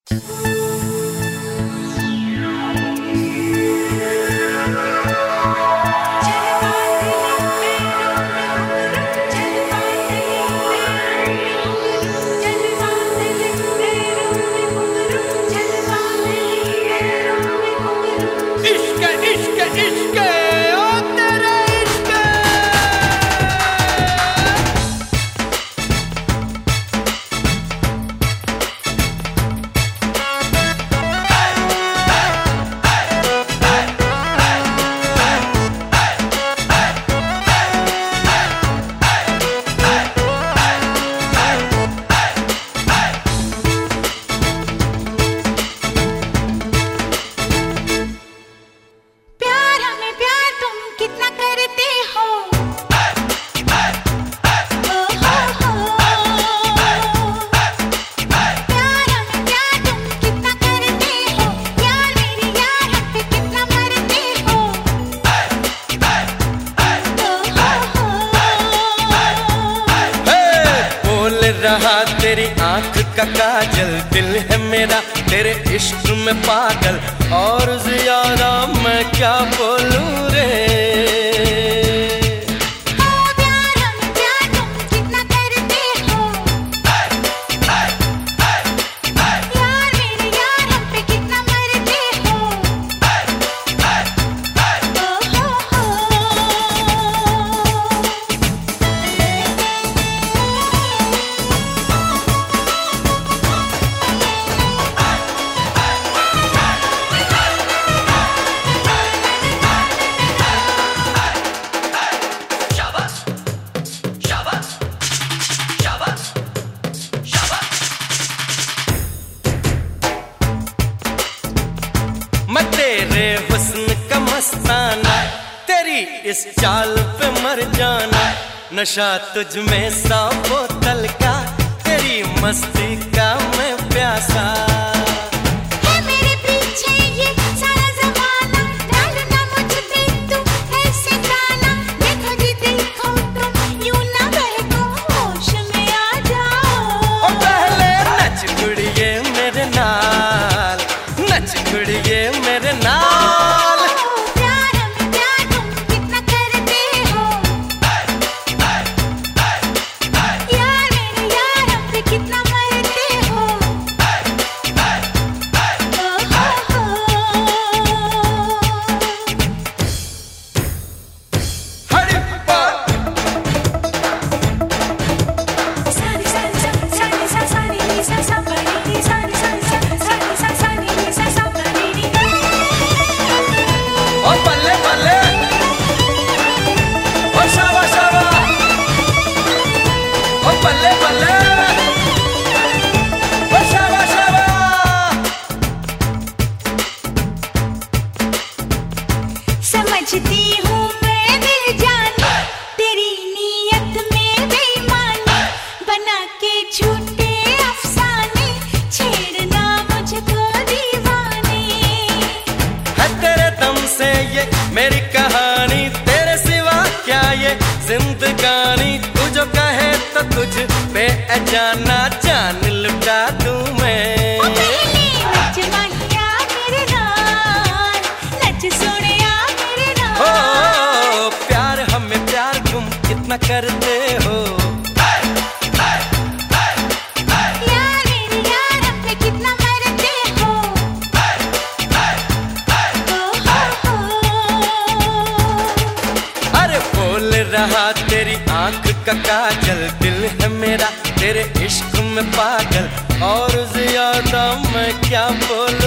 रहा तेरी आंख का काजल, दिल है मेरा तेरे इश्क में पागल, और ज्यादा मैं क्या बोलूं रे। मैं तेरे हुस्न का मस्ताना, तेरी इस चाल पे मर जाना, नशा तुझ में 100 बोतल का, तेरी मस्ती का मैं प्यासा। है मेरे पीछे ये सारा ज़माना, डालना मुझ पे तू ऐसे गाना, देखो जी देखो तुम यूं ना बहको, होश में आ जाओ। ओ पहले नच कुड़िए मेरे नाल, नच कुड़िए मेरे नाल। प्यार में प्यार तुम कितना करते हो, यार मेरे यार हम पे कितना मरते हो। हरी सानी सानी सानी सानी सा सा परी सानी सानी सानी सानी सा सा परी। ओ बल्ले बल्ले, ओ शाबा शाबा, ओ बल्ले बल्ले, ओ शाबा शाबा। समझती हूँ मैं दिल जानी, तेरी नीयत में बेईमानी, बना के झूठे अफसाने, छेड़ना मुझको दीवाने। है तेरे दम से ये मेरी कहानी, तेरे सिवा क्या ये जिंदगानी, तू जो कहे तो तुझ पे जाना, जान लुटा दूं मैं। ओ पहले नच माहिया मेरे नाल, नच सोनिया मेरे हो नाल। प्यार हमें प्यार तुम कितना करते हो, यार मेरे यार हम पे कितना मरते हो। अरे बोल रहा तेरी आंख का काजल, दिल है मेरा तेरे इश्क में पागल, और ज्यादा मैं क्या बोलूं।